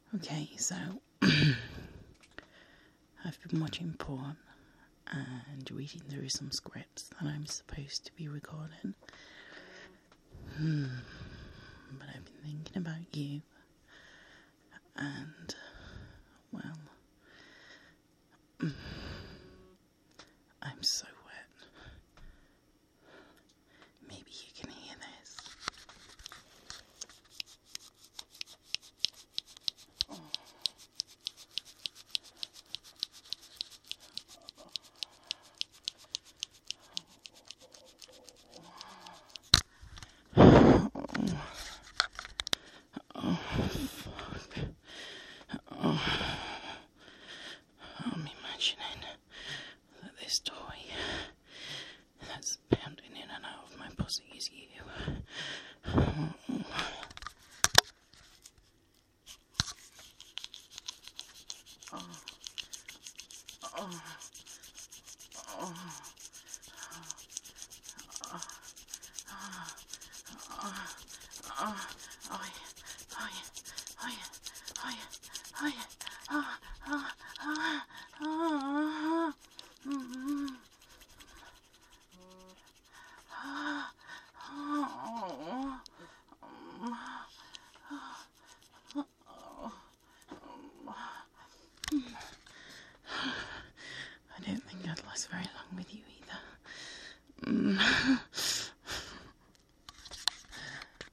Okay, so I've been watching porn and reading through some scripts that I'm supposed to be recording. But I've been thinking about you and, well, I'm so wet. Maybe you can hear this. I'm imagining that this toy that's pounding in and out of my pussy is you. I don't think I'd last very long with you